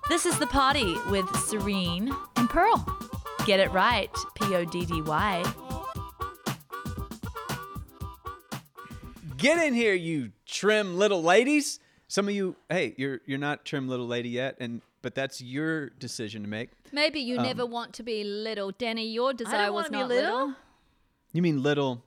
This is The Party with Serene and Pearl. Get it right, Poddy. Get in here, you trim little ladies. Some of you, hey, you're not trim little lady yet, but that's your decision to make. Maybe you never want to be little. Danny, your desire was wanna not be little. You mean little,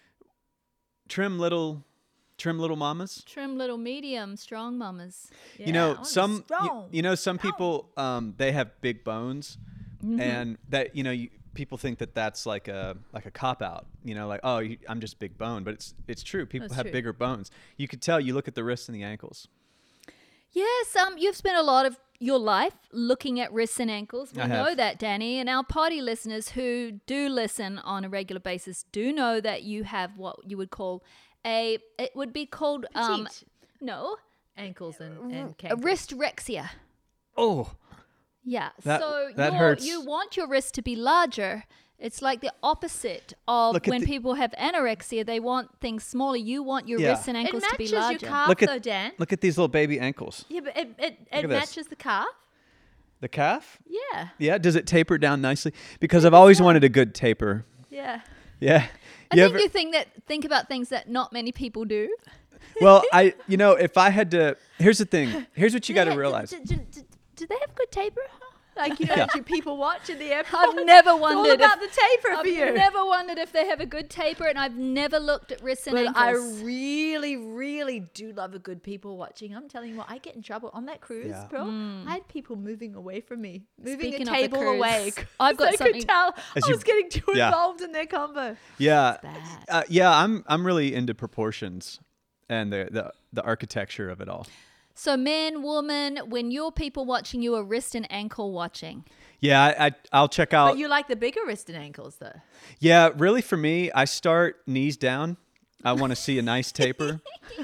trim little mamas? Trim little medium, strong mamas. Yeah, You I know, wanna be some strong. some people they have big bones, and that people think that that's like a cop out. Like, oh, I'm just big bone, but it's true. People That's have true. bigger bones. You could tell. You look at the wrists and the ankles. Yes, you've spent a lot of your life looking at wrists and ankles. We I know have. that, Danny. And our party listeners who do listen on a regular basis do know that you have what you would call it would be called, Petite. no, Ankles and a cankles. wristrexia. Oh, Yeah. That- so that hurts. you want your wrist to be larger. It's like the opposite of Look at when the- people have anorexia. They want things smaller. You want your Yeah. wrists and It ankles to be matches your larger. calf, Look at- though, Dan. look at these little baby ankles. Yeah, but it at this. matches the calf. The calf? Yeah, Yeah. Does it taper down nicely? Because I've always wanted a good taper. yeah. Yeah. I think you think about things that not many people do. Well, if I had to, here's the thing. Here's what you got to realize. Do they have good taper? Like, Yeah. actually people watch in the airport. I've never It's all wondered about the taper I've for you. never wondered if they have a good taper, and I've never looked at wrists and But I ankles. really, really do love a good people watching. I'm telling you what, I get in trouble on that cruise, Yeah. Pearl. I had people moving away from me, moving Speaking a of the table cruise, away. I've got I something- could tell As I you- was getting too Yeah. involved in their combo. Yeah. bad. I'm really into proportions and the architecture of it all. So, men, woman, when you're people watching, you are wrist and ankle watching. Yeah, I'll check out. But you like the bigger wrist and ankles, though. Yeah, really for me, I start knees down. I want to see a nice taper.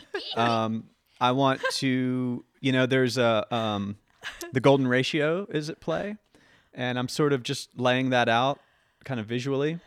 I want to, there's the golden ratio is at play, and I'm sort of just laying that out kind of visually.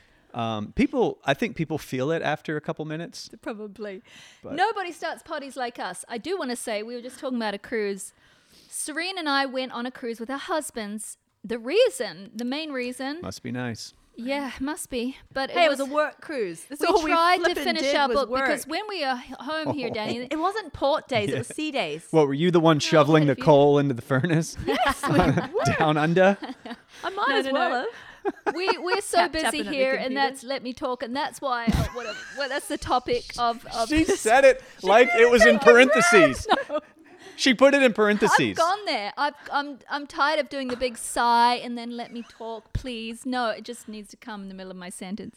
I think people feel it after a couple minutes. Probably. But- Nobody starts parties like us. I do want to say, we were just talking about a cruise. Serene and I went on a cruise with our husbands. The main reason, Must be nice. yeah, must be. But Hey, it was a work cruise. That's we all tried to flippin' finish did our was book work. because when we are home here, Danny, It wasn't port days, it was sea days. What, were you the one shoveling the if you- coal into the furnace? Yes, we were. Down under? I might No, as no, well no. have. we're so Tapping busy at the here, and computer. that's let me talk, and that's why whatever. Well, that's the topic of She said it like it was in parentheses. She put it in I've parentheses. gone there. I'm tired of doing the big sigh and then let me talk, please. No, it just needs to come in the middle of my sentence.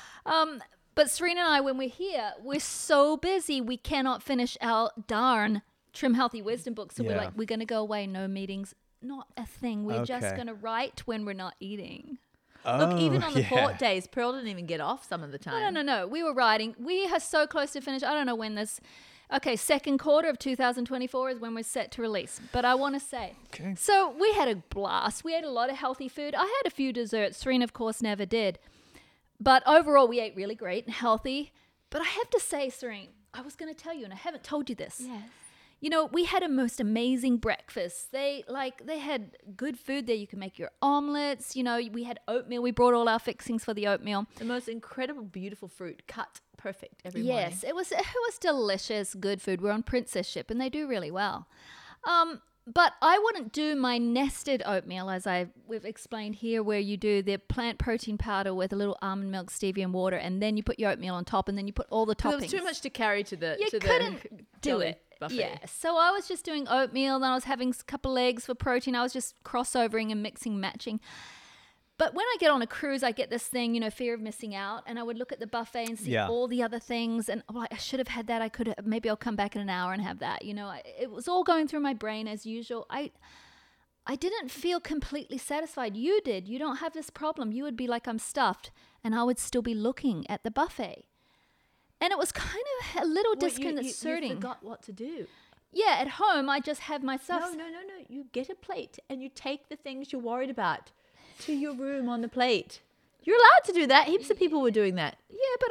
But Serena and I, when we're here, we're so busy we cannot finish our darn Trim Healthy Wisdom book. So we're Yeah. like, we're gonna go away, no meetings, not a thing. We're just Okay. gonna write when we're not eating. Look, even on the yeah. port days, Pearl didn't even get off some of the time. No. We were writing. We are so close to finish. I don't know when this. Okay, second quarter of 2024 is when we're set to release. But I want to say, Okay. so we had a blast. We ate a lot of healthy food. I had a few desserts. Serena, of course, never did. But overall, we ate really great and healthy. But I have to say, Serena, I was going to tell you, and I haven't told you this. Yes. We had a most amazing breakfast. They had good food there. You can make your omelets. We had oatmeal. We brought all our fixings for the oatmeal. The most incredible, beautiful fruit, cut perfect every morning. Yes, it was delicious, good food. We're on Princess Ship, and they do really well. But I wouldn't do my nested oatmeal, as we've explained here, where you do the plant protein powder with a little almond milk, stevia, and water, and then you put your oatmeal on top, and then you put all the Because toppings. it was too much to carry to the You to couldn't the do jelly it. buffet. Yeah, so I was just doing oatmeal, then I was having a couple eggs for protein. I was just crossovering and mixing, matching. But when I get on a cruise, I get this thing, fear of missing out. And I would look at the buffet and see Yeah. all the other things. And I'm like, I should have had that. Maybe I'll come back in an hour and have that. It was all going through my brain as usual. I didn't feel completely satisfied. You did. You don't have this problem. You would be like, I'm stuffed. And I would still be looking at the buffet. And it was kind of a little Well, you disconcerting. forgot what to do. Yeah, at home, I just have my stuff. No. You get a plate and you take the things you're worried about to your room on the plate. You're allowed to do that. Heaps of people were doing that. Yeah, but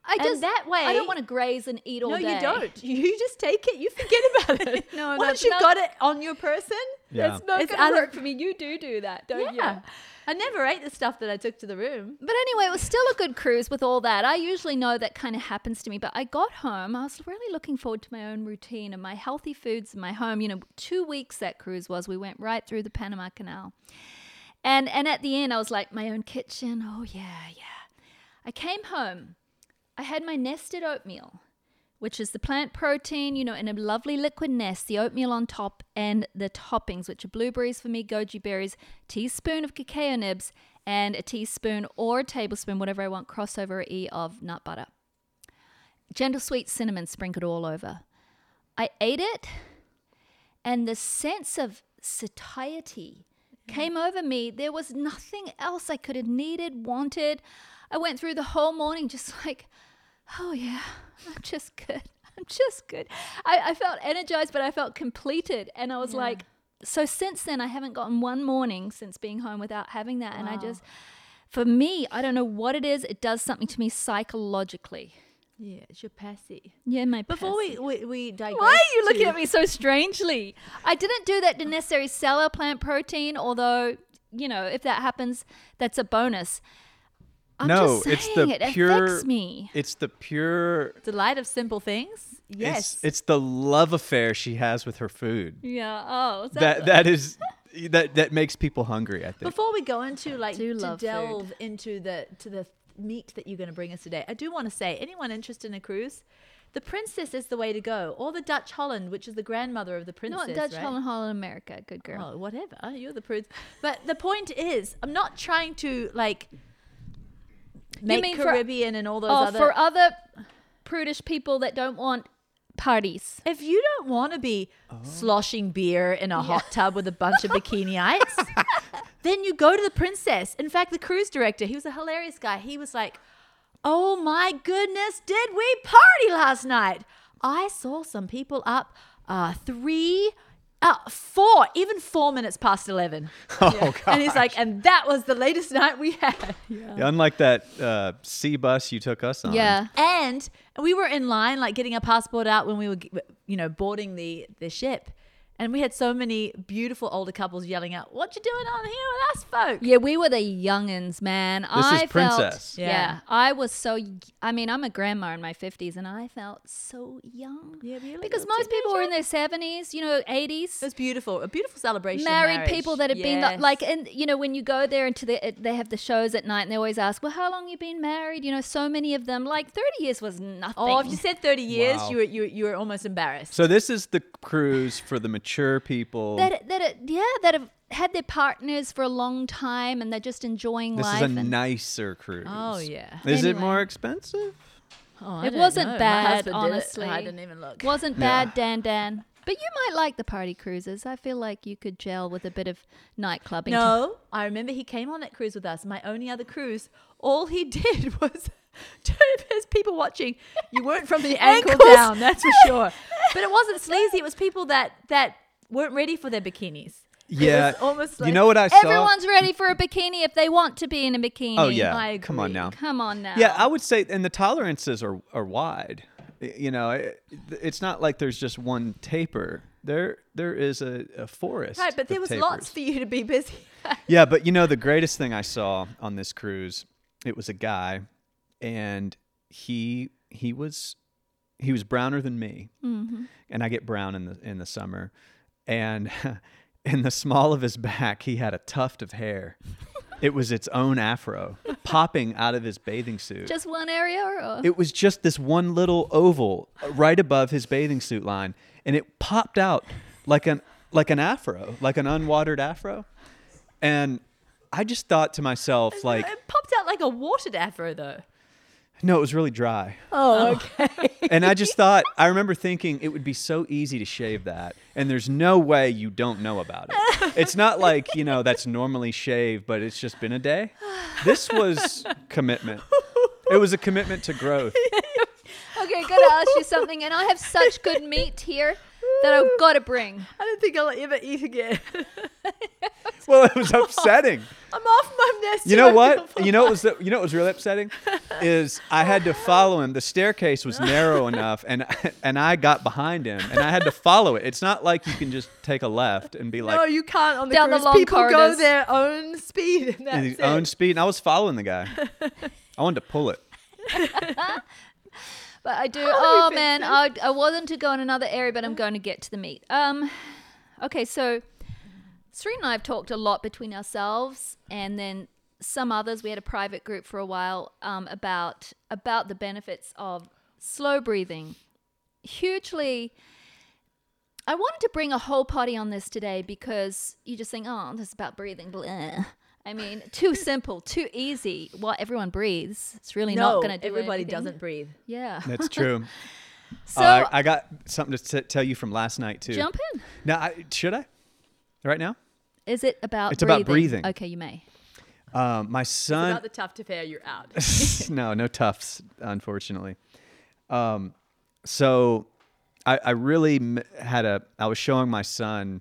And that way, I don't want to graze and eat all no, day. you don't. You just take it. You forget about it. No, Once that's you've not- got it on your person, Yeah. That's not It's going to other- work for me. You do that, don't you? yeah. I never ate the stuff that I took to the room. But anyway, it was still a good cruise with all that. I usually know that kind of happens to me, but I got home. I was really looking forward to my own routine and my healthy foods in my home. 2 weeks that cruise was. We went right through the Panama Canal. And at the end, I was like, my own kitchen. Oh, yeah. I came home. I had my nested oatmeal, which is the plant protein, in a lovely liquid nest, the oatmeal on top, and the toppings, which are blueberries for me, goji berries, teaspoon of cacao nibs, and a teaspoon or a tablespoon, whatever I want, crossover E of nut butter. Gentle sweet cinnamon sprinkled all over. I ate it, and the sense of satiety came over me. There was nothing else I could have needed, wanted. I went through the whole morning just like, oh yeah, I'm just good. I felt energized, but I felt completed. And I was like, so since then, I haven't gotten one morning since being home without having that. And for me, I don't know what it is. It does something to me psychologically. Yeah, it's your passy. Yeah, my Before passy. we digress, Why are you looking at me so strangely? I didn't do that to necessarily sell our plant protein, although, if that happens, that's a bonus. I'm No, just it's saying the it pure. affects me. It's the pure. delight of simple things? Yes. It's the love affair she has with her food. Yeah. Oh, is That makes people hungry, I think. Before we go into Do to love delve into the meat that you're going to bring us today, I do want to say, anyone interested in a cruise, the Princess is the way to go, or the Dutch Holland, which is the grandmother of the Princess. Not Dutch right? Holland, America. Good girl. Oh, whatever. You're the prude. But the point is, I'm not trying to make mean for- Caribbean and all those other. For other prudish people that don't want parties. If you don't want to be sloshing beer in a hot tub with a bunch of bikiniites, then you go to the Princess. In fact, the cruise director, he was a hilarious guy. He was like, oh my goodness, did we party last night? I saw some people up 4 minutes past 11. Oh, God. And he's like, and that was the latest night we had. Yeah, unlike that sea bus you took us on. Yeah. And we were in line, getting our passport out when we were, boarding the ship. And we had so many beautiful older couples yelling out, what you doing on here with us folk? Yeah, we were the youngins, man. This is Princess. Yeah. I was so, I'm a grandma in my 50s, and I felt so young. Yeah, really Because little most people were in teenager. their 70s, 80s. It was beautiful. A beautiful celebration. of Married marriage. people that have been Yes. and when you go there into they have the shows at night, and they always ask, well, how long you been married? So many of them, 30 years was nothing. Oh, if you said 30 years, Wow. you were almost embarrassed. So this is the cruise for the mature people. that have had their partners for a long time, and they're just enjoying This life. is a and nicer cruise. Oh, yeah. Is it Anyway. more expensive? Oh, I It don't wasn't know. My bad, husband did it. honestly. I didn't even look. Wasn't Yeah. bad, Dan. But you might like the party cruises. I feel like you could gel with a bit of night clubbing. No, I remember he came on that cruise with us. My only other cruise, all he did was, there's people watching. You weren't from the ankle Ankles. down, that's for sure. But it wasn't sleazy. It was people that weren't ready for their bikinis. Yeah. It was almost You know what I saw? Everyone's ready for a bikini if they want to be in a bikini. Oh, yeah. I Come on agree. now. Come on now. Yeah, I would say, and the tolerances are wide. It's not like there's just one taper. There is a forest. Right, but there of was tapers. lots for you to be busy. Yeah, but the greatest thing I saw on this cruise, it was a guy, and he was browner than me, and I get brown in the summer, and in the small of his back, he had a tuft of hair. It was its own afro popping out of his bathing suit. Just one area, or It was just this one little oval right above his bathing suit line, and it popped out like an afro, like an unwatered afro. And I just thought to myself, It popped out like a watered afro, though. no, it was really dry. Oh, okay. And I remember thinking it would be so easy to shave that, and there's no way you don't know about it. It's not like, that's normally shaved, but it's just been a day. This was commitment. It was a commitment to growth. Okay, gotta ask you something, and I have such good meat here that I've got to bring. I don't think I'll ever eat again. Well, it was upsetting. I'm off my Ernesto. You know I what? feel You know what was really upsetting is I had to follow him. The staircase was narrow enough, and I got behind him, and I had to follow it. It's not like you can just take a left and be like no, you can't on the Down the cruise. long People corridors. go their own speed. And that's his it. own speed, and I was following the guy. I wanted to pull it. But I do. How do we Oh fix man, this? I wasn't to go in another area, but I'm going to get to the meat. Okay, so Serena and I have talked a lot between ourselves, and then some others. We had a private group for a while about the benefits of slow breathing. Hugely. I wanted to bring a whole party on this today because you just think, oh, this is about breathing. Blah. I mean, too simple, too easy. Well, everyone breathes. It's really not going to do everybody anything. doesn't breathe. Yeah. That's true. So I got something to tell you from last night too. jump in. Now, should I? Right now? Is it about It's breathing? about breathing. Okay, you may. My son. About the tough to fair, you're out. No tufts, unfortunately. So I really I was showing my son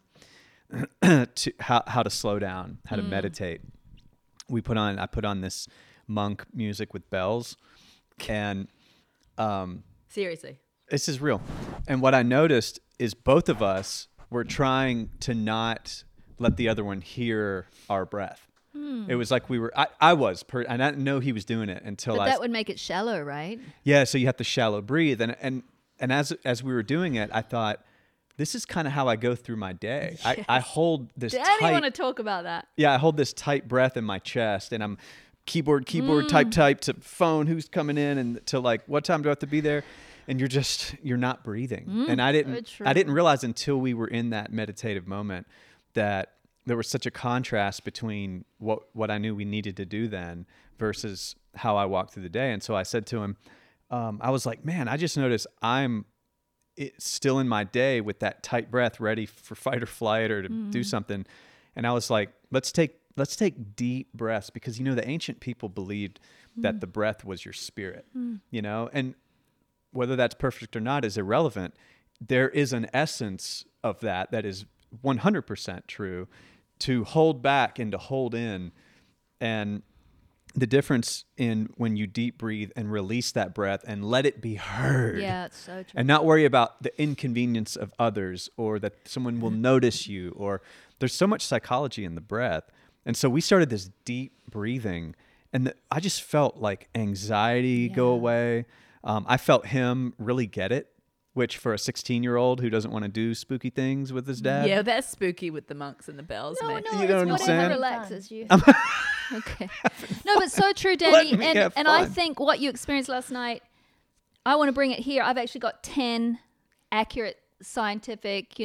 to how to slow down, how to meditate. I put on this monk music with bells, and Seriously. this is real. And what I noticed is both of us were trying to not let the other one hear our breath. It was like I didn't know he was doing it until But that would make it shallow, right? yeah, so you have to shallow breathe, and as we were doing it, I thought, this is kind of how I go through my day. I hold this Danny, tight. want to talk about that? Yeah, I hold this tight breath in my chest, and I'm keyboard, type to phone, who's coming in, and to like, what time do I have to be there? And you're not breathing. And I didn't realize until we were in that meditative moment that there was such a contrast between what I knew we needed to do then versus how I walked through the day. And so I said to him, I was like, man, I just noticed it's still in my day with that tight breath, ready for fight or flight or to do something. And I was like, let's take deep breaths, because the ancient people believed that the breath was your spirit, and whether that's perfect or not is irrelevant. There is an essence of that is 100% true, to hold back and to hold in. And the difference in when you deep breathe and release that breath and let it be heard. Yeah, it's so true. And not worry about the inconvenience of others, or that someone will notice you, or there's so much psychology in the breath. And so we started this deep breathing, and I just felt like anxiety go away. I felt him really get it, which for a 16-year-old who doesn't want to do spooky things with his dad. Yeah, that's spooky with the monks and the bells, No, mate. no, You know it's what I'm whatever saying? relaxes you. Okay. No, but so true, Danny. Let me have And I fun. think what you experienced last night, I want to bring it here. I've actually got 10 accurate scientific,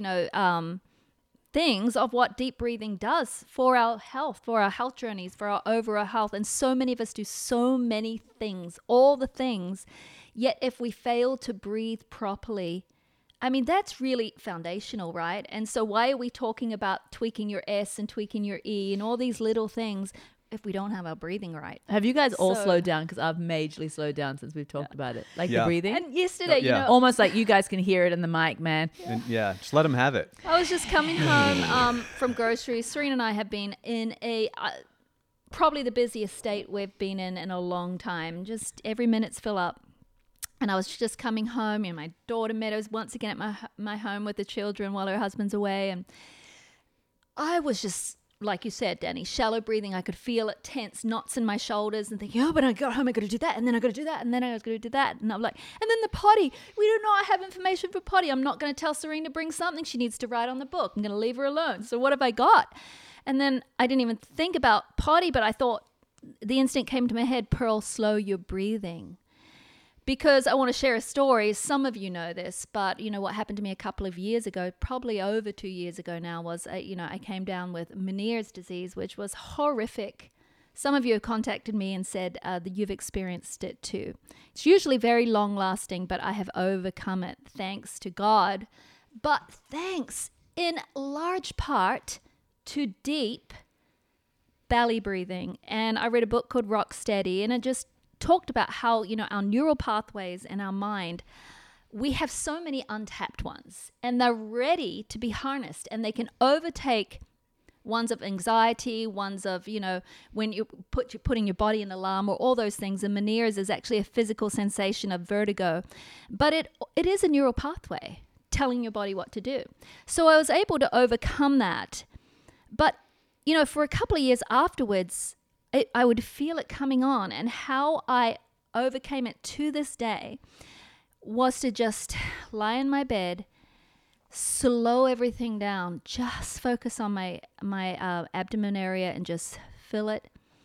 things of what deep breathing does for our health, for our health journeys, for our overall health. And so many of us do so many things, all the things. Yet if we fail to breathe properly, I mean, that's really foundational, right? And so why are we talking about tweaking your S and tweaking your E and all these little things if we don't have our breathing right? Have you guys all So- slowed down? Because I've majorly slowed down since we've talked about it. Like Yeah. the breathing. And yesterday, Yeah. Almost like you guys can hear it in the mic, man. And just let him have it. I was just coming home from groceries. Serena and I have been in probably the busiest state we've been in a long time. Just every minute's fill up. And I was just coming home, and my daughter Meadows once again at my home with the children while her husband's away. And I was just, like you said, Danny, shallow breathing. I could feel it tense, knots in my shoulders, and thinking, oh, but I got home, I got to do that, and then I got to do that, and then I was going to do that. And I'm like, and then the potty, we do not have information for potty. I'm not going to tell Serena to bring something she needs to write on the book. I'm going to leave her alone. So what have I got? And then I didn't even think about potty, but I thought the instinct came to my head, Pearl, slow your breathing. Because I want to share a story. Some of you know this, but what happened to me a couple of years ago, probably over 2 years ago now, was I came down with Meniere's disease, which was horrific. Some of you have contacted me and said that you've experienced it too. It's usually very long lasting, but I have overcome it thanks to God. But thanks in large part to deep belly breathing. And I read a book called Rock Steady, and it just talked about how, our neural pathways in our mind, we have so many untapped ones, and they're ready to be harnessed, and they can overtake One's of anxiety, one's of, when you're putting your body in alarm or all those things. And Meniere's is actually a physical sensation of vertigo. But it is a neural pathway telling your body what to do. So I was able to overcome that. But, for a couple of years afterwards, I would feel it coming on. And how I overcame it to this day was to just lie in my bed, slow everything down, just focus on my abdomen area and just feel it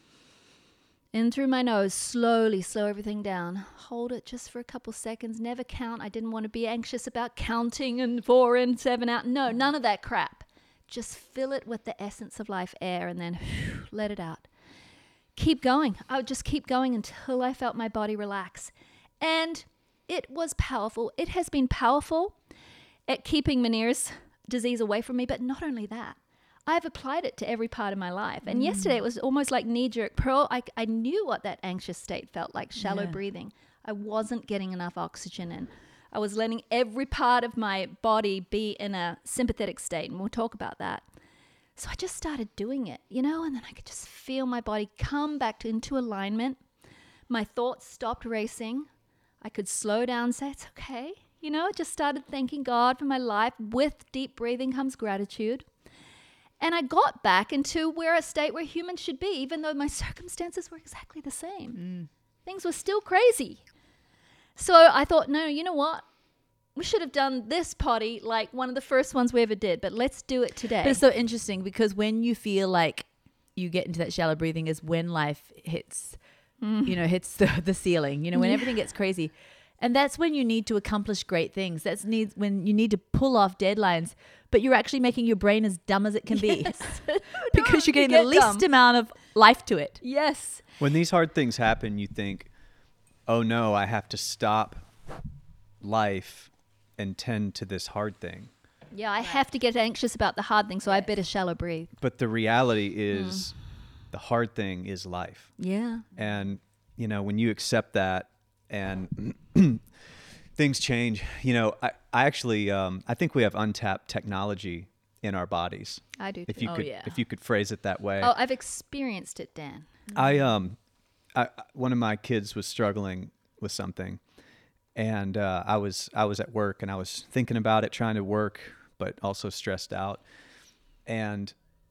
in through my nose, slowly slow everything down, hold it just for a couple seconds, never count. I didn't want to be anxious about counting and 4 in, 7 out. No, none of that crap. Just fill it with the essence of life air and then let it out. Keep going. I would just keep going until I felt my body relax. And it was powerful. It has been powerful at keeping Meniere's disease away from me. But not only that, I've applied it to every part of my life. And yesterday it was almost like knee-jerk. Pearl, I knew what that anxious state felt like, shallow breathing. I wasn't getting enough oxygen in. I was letting every part of my body be in a sympathetic state. And we'll talk about that. So I just started doing it, and then I could just feel my body come back into alignment. My thoughts stopped racing. I could slow down, say, it's okay. Just started thanking God for my life. With deep breathing comes gratitude. And I got back into a state where humans should be, even though my circumstances were exactly the same. Things were still crazy. So I thought, no, you know what? We should have done this potty like one of the first ones we ever did, but let's do it today. But it's so interesting because when you feel like you get into that shallow breathing is when life hits, hits the ceiling, when everything gets crazy. And that's when you need to accomplish great things. That's when you need to pull off deadlines, but you're actually making your brain as dumb as it can be because you're getting the least amount of life to it. Yes. When these hard things happen, you think, oh no, I have to stop life and tend to this hard thing. Yeah, I have to get anxious about the hard thing, so I better shallow breathe. But the reality is the hard thing is life. Yeah. And, when you accept that and things change, I actually, I think we have untapped technology in our bodies. I do too. If you could phrase it that way. Oh, I've experienced it, Dan. One of my kids was struggling with something. And I was at work and I was thinking about it, trying to work, but also stressed out. And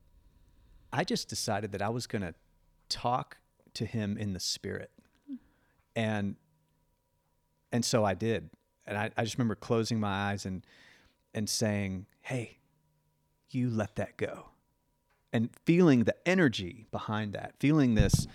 I just decided that I was going to talk to him in the spirit. And so I did. And I just remember closing my eyes and saying, hey, you let that go. And feeling the energy behind that, feeling this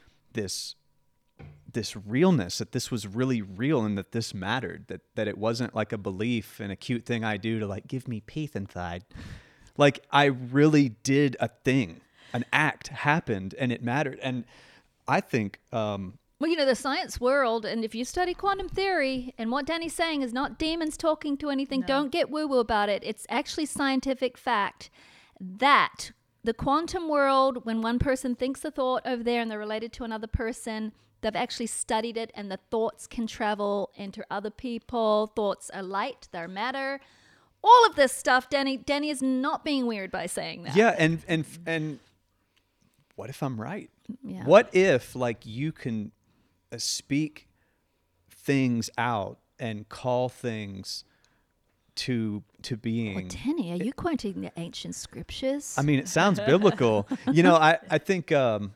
realness, that this was really real and that this mattered, that it wasn't like a belief and a cute thing I do to like give me peace inside. Like I really did a thing, an act happened and it mattered. And I think, well, the science world, and if you study quantum theory, and what Danny's saying is not demons talking to anything, don't get woo-woo about it. It's actually scientific fact that the quantum world, when one person thinks a thought over there and they're related to another person, they've actually studied it, and the thoughts can travel into other people. Thoughts are light, they're matter. All of this stuff, Danny is not being weird by saying that. Yeah, and what if I'm right? Yeah. What if you can speak things out and call things to being? Well, Danny, are you quoting the ancient scriptures? I mean, it sounds biblical. I think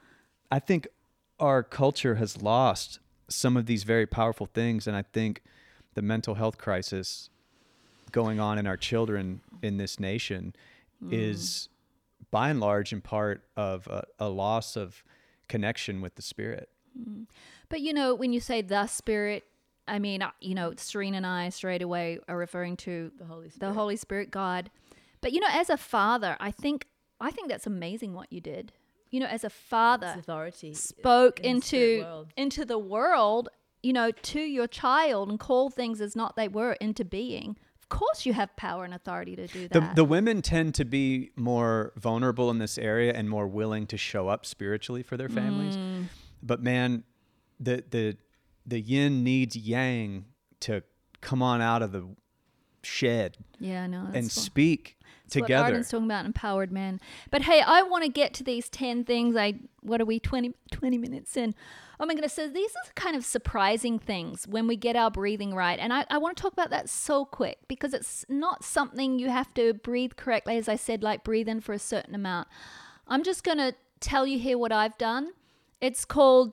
our culture has lost some of these very powerful things, and I think the mental health crisis going on in our children in this nation is by and large in part of a loss of connection with the Spirit. But when you say the Spirit, I mean, Serena and I straight away are referring to the Holy Spirit, God. But as a father, I think that's amazing what you did. As a father, authority spoke in into the world, to your child and called things as not they were into being. Of course you have power and authority to do that. The women tend to be more vulnerable in this area and more willing to show up spiritually for their families. But man, the yin needs yang to come on out of the shed Yeah, I know. and speak That's what together. Arden's talking about, empowered man. But hey, I want to get to these 10 things. What are we, 20 minutes in? Oh my goodness. So these are kind of surprising things when we get our breathing right. And I want to talk about that so quick because it's not something you have to breathe correctly. As I said, like breathe in for a certain amount. I'm just going to tell you here what I've done. It's called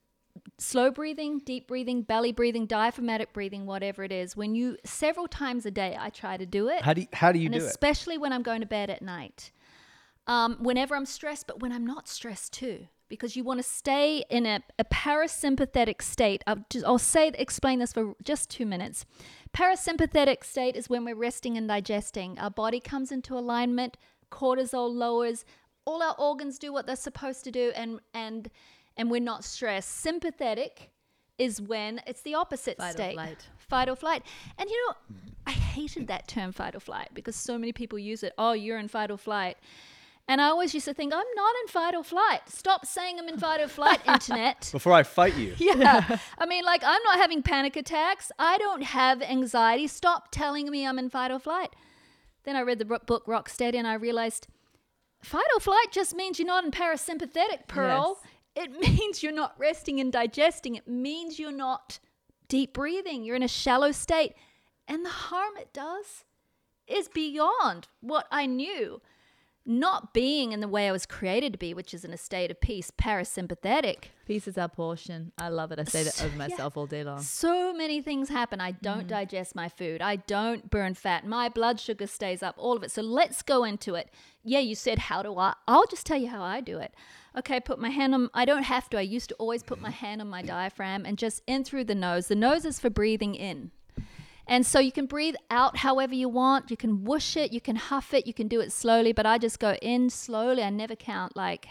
slow breathing, deep breathing, belly breathing, diaphragmatic breathing, whatever it is. When you, several times a day, I try to do it. How do you And do it? especially when I'm going to bed at night. Whenever I'm stressed, but when I'm not stressed too. Because you want to stay in a parasympathetic state. I'll explain this for just 2 minutes. Parasympathetic state is when we're resting and digesting. Our body comes into alignment, cortisol lowers, all our organs do what they're supposed to do, and we're not stressed. Sympathetic is when it's the opposite Fight or state. flight. Fight or flight. And you know, I hated that term fight or flight because so many people use it. Oh, you're in fight or flight. And I always used to think, I'm not in fight or flight. Stop saying I'm in fight or flight, internet. Before I fight you. Yeah. I mean, like, I'm not having panic attacks. I don't have anxiety. Stop telling me I'm in fight or flight. Then I read the book Rock Steady and I realized fight or flight just means you're not in parasympathetic, Pearl. Yes. It means you're not resting and digesting. It means you're not deep breathing. You're in a shallow state. And the harm it does is beyond what I knew. Not being in the way I was created to be, which is in a state of peace, parasympathetic. Peace is our portion. I love it. I say that over myself all day long. So many things happen. I don't digest my food. I don't burn fat. My blood sugar stays up, all of it. So let's go into it. Yeah, you said, how do I? I'll just tell you how I do it. Okay, put my hand on, I don't have to. I used to always put my hand on my diaphragm and just in through the nose. The nose is for breathing in. And so you can breathe out however you want. You can whoosh it, you can huff it, you can do it slowly, but I just go in slowly. I never count, like.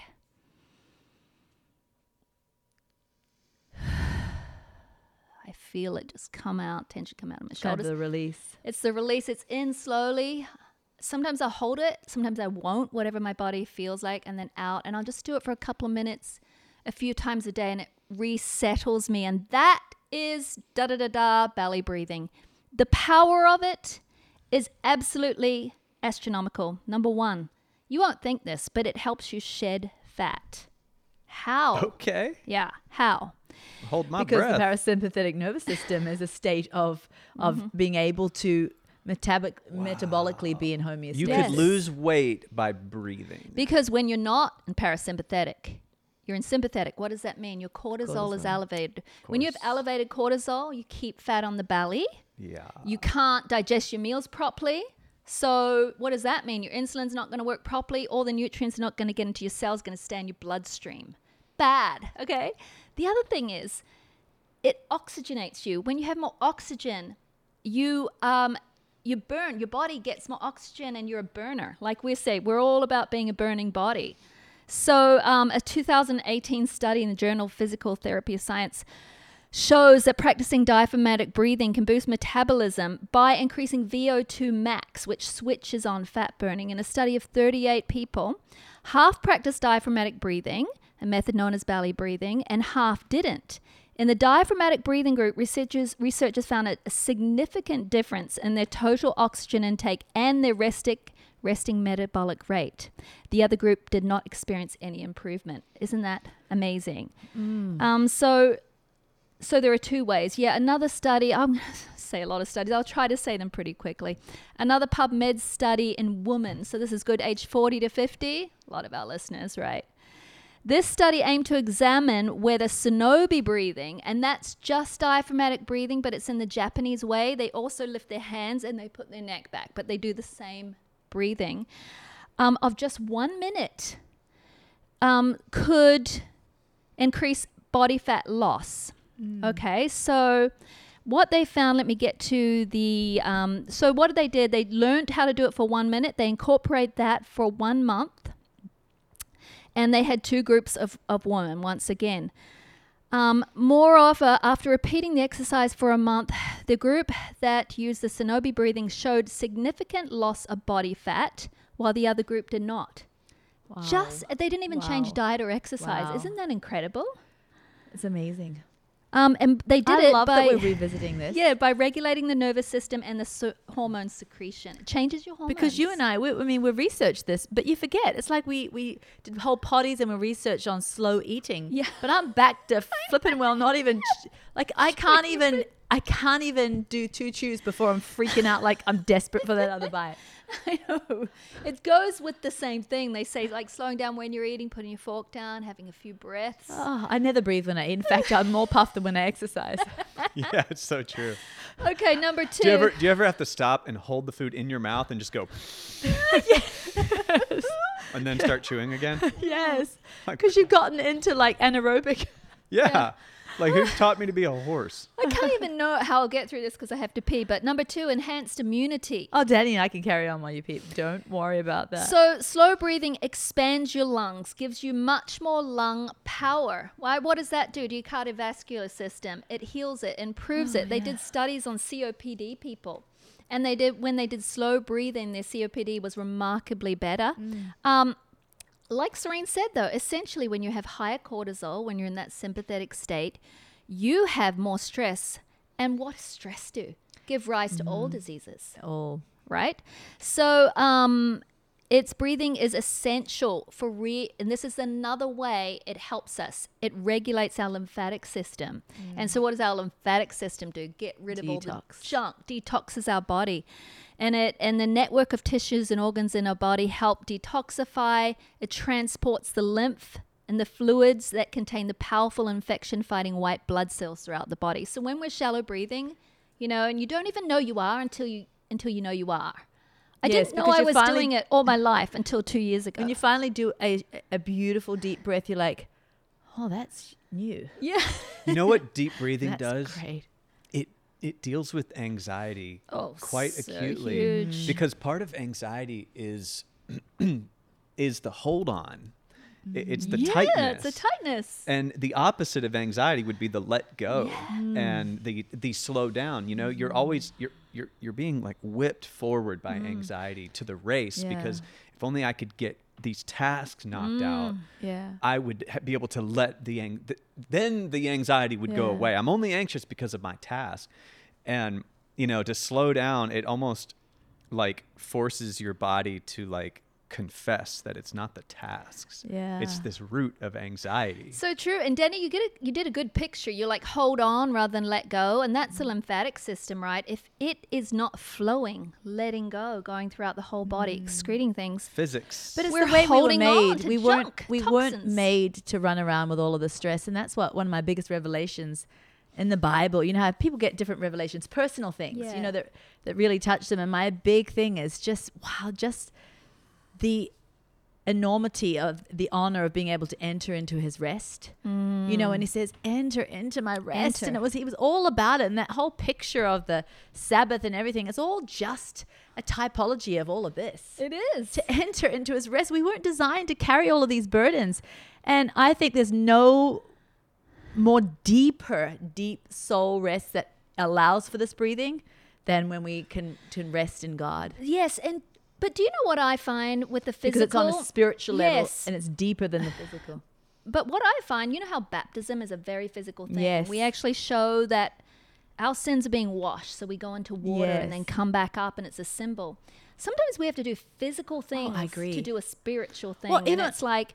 I feel it just come out, tension come out of my Kind shoulders. of the release. It's the release, it's in slowly. Sometimes I'll hold it, sometimes I won't, whatever my body feels like, and then out. And I'll just do it for a couple of minutes, a few times a day, and it resettles me. And that is belly breathing. The power of it is absolutely astronomical. Number one, you won't think this, but it helps you shed fat. How? Okay. Yeah, how? Hold my Because breath. the parasympathetic nervous system is a state of being able to metabolically be in homeostasis. You Yes. could lose weight by breathing. Because when you're not in parasympathetic, you're in sympathetic. What does that mean? Your cortisol is elevated. When you have elevated cortisol, you keep fat on the belly. Yeah. You can't digest your meals properly. So what does that mean? Your insulin's not going to work properly. All the nutrients are not going to get into your cells, going to stay in your bloodstream. Bad, okay? The other thing is it oxygenates you. When you have more oxygen, you burn. Your body gets more oxygen and you're a burner. Like we say, we're all about being a burning body. So a 2018 study in the Journal of Physical Therapy of Science shows that practicing diaphragmatic breathing can boost metabolism by increasing VO2 max, which switches on fat burning. In a study of 38 people, half practiced diaphragmatic breathing, a method known as belly breathing, and half didn't. In the diaphragmatic breathing group, researchers found a significant difference in their total oxygen intake and their resting metabolic rate. The other group did not experience any improvement. Isn't that amazing? So there are two ways. Yeah, another study, I'm going to say a lot of studies. I'll try to say them pretty quickly. Another PubMed study in women. So this is good, age 40 to 50. A lot of our listeners, right? This study aimed to examine whether Sonobi breathing, and that's just diaphragmatic breathing, but it's in the Japanese way. They also lift their hands and they put their neck back, but they do the same breathing, of just 1 minute could increase body fat loss. Okay, so what they found, let me get to the, so what they did, they learned how to do it for 1 minute. They incorporate that for 1 month. And they had two groups of women once again. Moreover, after repeating the exercise for a month, the group that used the Sonobi breathing showed significant loss of body fat, while the other group did not. Wow. They didn't even change Wow. diet or exercise. Wow. Isn't that incredible? It's amazing. And they did I it love by that we're revisiting this. yeah, by regulating the nervous system and the hormone secretion. It changes your hormones. Because you and I mean, we researched this, but you forget. It's like we did whole potties and we researched on slow eating. Yeah. But I'm back to flipping well, not even, like I can't even do 2 chews before I'm freaking out like I'm desperate for that other bite. I know. It goes with the same thing. They say like slowing down when you're eating, putting your fork down, having a few breaths. Oh, I never breathe when I eat. In fact, I'm more puffed than when I exercise. Yeah, it's so true. Okay, number 2. Do you ever have to stop and hold the food in your mouth and just go and then start chewing again? Yes. Because you've gotten into like anaerobic. Yeah. Like, who taught me to be a horse? I can't even know how I'll get through this because I have to pee. But number 2, enhanced immunity. Oh, Danny and I can carry on while you pee. Don't worry about that. So slow breathing expands your lungs, gives you much more lung power. Why? What does that do to your cardiovascular system? It heals it, improves it. They did studies on COPD people. And when they did slow breathing, their COPD was remarkably better. Like Serene said, though, essentially when you have higher cortisol, when you're in that sympathetic state, you have more stress. And what does stress do? Give rise to all diseases, Oh, right? So its breathing is essential for and this is another way it helps us. It regulates our lymphatic system. And so what does our lymphatic system do? Get rid of all the Detox. junk, detoxes our body. And the network of tissues and organs in our body help detoxify. It transports the lymph and the fluids that contain the powerful infection-fighting white blood cells throughout the body. So when we're shallow breathing, and you don't even know you are until you know you are. I Yes, didn't know because I you was finally- doing it all my life until 2 years ago. when you finally do a beautiful deep breath, you're like, oh, that's new. yeah. You know what deep breathing That's does? great. It deals with anxiety Oh, quite so acutely. huge. Because part of anxiety is the hold on. It's the tightness. It's a tightness. And the opposite of anxiety would be the let go and the slow down. You're always you're being like whipped forward by anxiety to the race Yeah. because if only I could get these tasks knocked out, Yeah. I would be able to let then the anxiety would go Yeah. away. I'm only anxious because of my task. And, to slow down, it almost like forces your body to like confess that it's not the tasks. Yeah. It's this root of anxiety. So true. And Danny, you did a good picture. You like hold on rather than let go. And that's the lymphatic system, right? If it is not flowing, letting go, going throughout the whole body, excreting things. Physics. But it's We're the way we were holding on made. to We junk, weren't toxins. made to run around with all of the stress, and that's what one of my biggest revelations in the Bible. You know how people get different revelations, personal things. Yeah. That really touch them. And my big thing is just the enormity of the honor of being able to enter into his rest. And he says, enter into my rest. Enter. And he was all about it. And that whole picture of the Sabbath and everything, it's all just a typology of all of this. It is. To enter into his rest. We weren't designed to carry all of these burdens. And I think there's no more deep soul rest that allows for this breathing than when we can rest in God. Yes. But do you know what I find with the physical? Because it's on a spiritual level Yes. and it's deeper than the physical. But what I find, you know how baptism is a very physical thing? Yes. We actually show that our sins are being washed. So we go into water and then Yes. come back up, and it's a symbol. Sometimes we have to do physical things agree. to do a spiritual thing. Well, and even- it's like,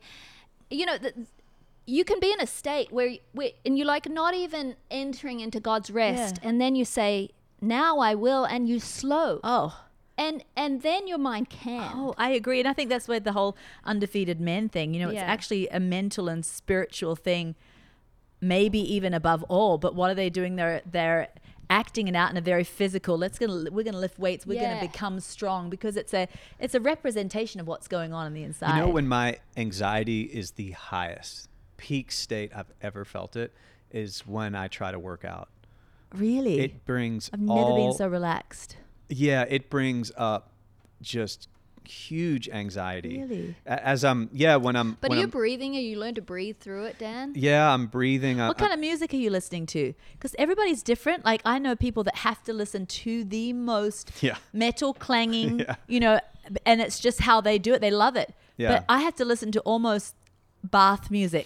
you can be in a state where you're like not even entering into God's rest. Yeah. And then you say, now I will, and you slow. Oh. And then your mind can. Oh, I agree. And I think that's where the whole undefeated men thing, it's Yeah. actually a mental and spiritual thing, maybe even above all. But what are they doing? They're acting it out in a very physical, we're going to lift weights. We're going Yeah. to become strong because it's a representation of what's going on the inside. When my anxiety is the highest, peak state I've ever felt it is when I try to work out. Really? It brings I've never been so relaxed. Yeah, it brings up just huge anxiety. Really? When I'm But when are you I'm, breathing? Are you learn to breathe through it, Dan? yeah, I'm breathing. What kind of music are you listening to? Because everybody's different. Like I know people that have to listen to the most Yeah. metal clanging, Yeah. and it's just how they do it. They love it. Yeah. But I have to listen to almost bath music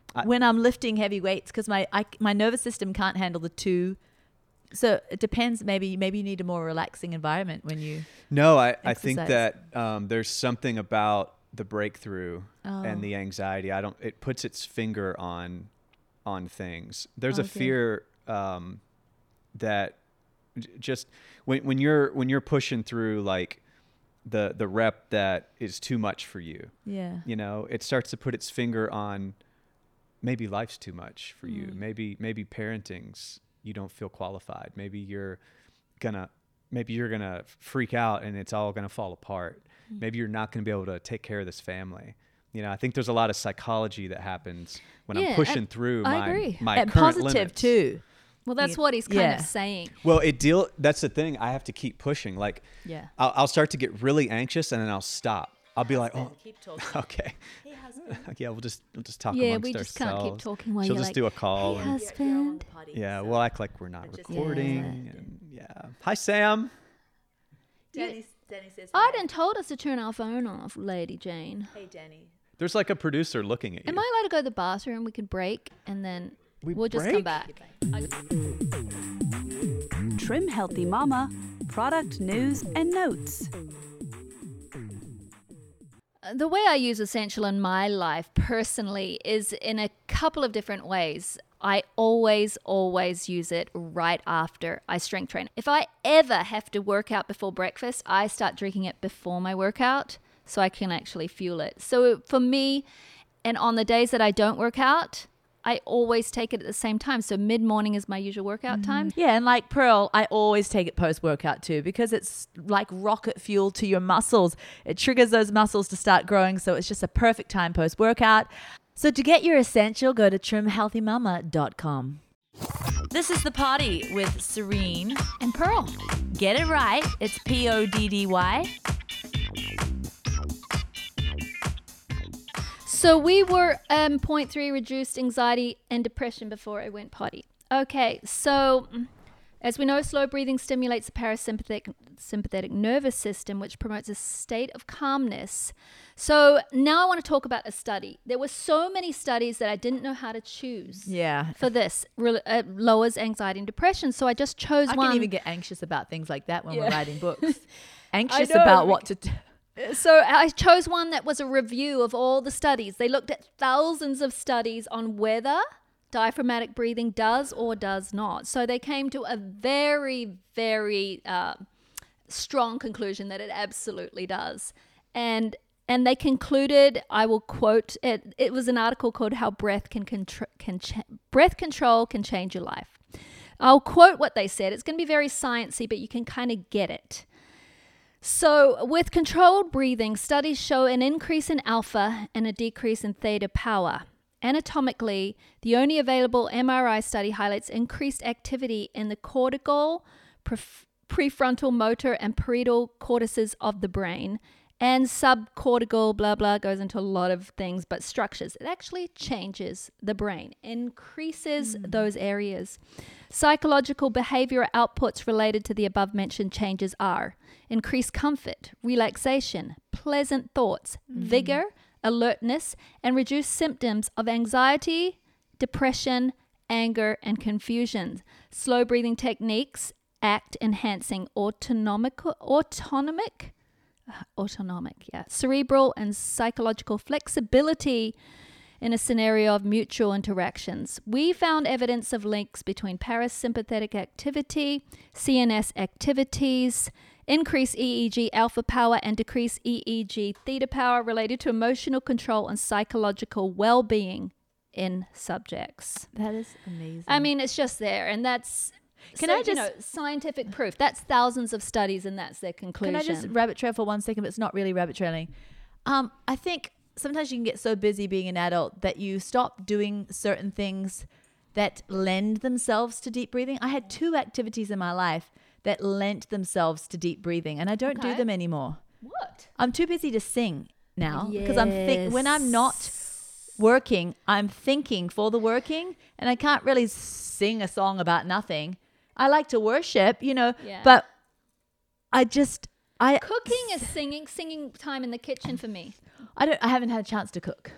when I'm lifting heavy weights because my nervous system can't handle the two. So it depends. Maybe you need a more relaxing environment when you. No, I think exercise. that there's something about the breakthrough and Oh. the anxiety. It puts its finger on things. There's a Okay. fear that just when you're pushing through like the rep that is too much for you, Yeah. you know, it starts to put its finger on maybe life's too much for you. Mm. Maybe parenting's, you don't feel qualified. Maybe you're gonna freak out and it's all gonna fall apart. Maybe you're not gonna be able to take care of this family. You know, I think there's a lot of psychology that happens when Yeah, I'm pushing and through I agree. my And current positive limits. too. Well, that's Yeah. what he's kind Yeah. of saying. Well, that's the thing. I have to keep pushing. Like, Yeah. I'll start to get really anxious and then I'll stop. I'll be like, oh, keep talking. okay. Hey, husband. Yeah, we'll just talk Yeah, amongst we just can't keep ourselves. talking while She'll you're just like, do a call. "Hey, and, husband." yeah, we'll act like we're not But just- recording. Yeah. And, yeah. Hi, Sam. Danny says. Aiden told us to turn our phone off, Lady Jane. Hey, Danny. There's like a producer looking at you. Am I allowed to go to the bathroom? We could break and then we'll just come break? back. Trim Healthy Mama, product news and notes. The way I use Essential in my life personally is in a couple of different ways. I always use it right after I strength train. If I ever have to work out before breakfast, I start drinking it before my workout so I can actually fuel it. So for me, and on the days that I don't work out, I always take it at the same time. So mid-morning is my usual workout time. Yeah, and like Pearl, I always take it post-workout too because it's like rocket fuel to your muscles. It triggers those muscles to start growing, so it's just a perfect time post-workout. So to get your Essential, go to trimhealthymama.com. This is The Party with Serene. And Pearl. Get it right. It's PODDY. So we were 0.3 reduced anxiety and depression before I went potty. Okay, so as we know, slow breathing stimulates the sympathetic nervous system, which promotes a state of calmness. So now I want to talk about a study. There were so many studies that I didn't know how to choose Yeah. for this. Lowers anxiety and depression. So I just chose I one. can even get anxious about things like that when we're Yeah. writing books. Anxious know, about what to do. So I chose one that was a review of all the studies. They looked at thousands of studies on whether diaphragmatic breathing does or does not. So they came to a very, very strong conclusion that it absolutely does. And they concluded, I will quote it. It was an article called "How Breath Breath Control Can Change Your Life." I'll quote what they said. It's going to be very sciencey, but you can kind of get it. So with controlled breathing, studies show an increase in alpha and a decrease in theta power. Anatomically, the only available MRI study highlights increased activity in the cortical, prefrontal motor, and parietal cortices of the brain, and subcortical, blah, blah, goes into a lot of things, but structures. It actually changes the brain, increases those areas. Psychological behavioral outputs related to the above-mentioned changes are increased comfort, relaxation, pleasant thoughts, vigor, alertness, and reduced symptoms of anxiety, depression, anger, and confusion. Slow breathing techniques act enhancing autonomic, cerebral and psychological flexibility in a scenario of mutual interactions. We found evidence of links between parasympathetic activity, CNS activities, increased EEG alpha power, and decreased EEG theta power related to emotional control and psychological well-being in subjects. That is amazing. I mean, it's just there, and that's scientific proof. That's thousands of studies, and that's their conclusion. Can I just rabbit trail for 1 second? But it's not really rabbit trailing. I think sometimes you can get so busy being an adult that you stop doing certain things that lend themselves to deep breathing. I had 2 activities in my life that lent themselves to deep breathing, and I don't do Okay. them anymore. What? I'm too busy to sing now because when I'm Yes. not working, I'm thinking for the working, and I can't really sing a song about nothing. I like to worship, Yeah. but I Cooking is singing time in the kitchen for me. I haven't had a chance to cook.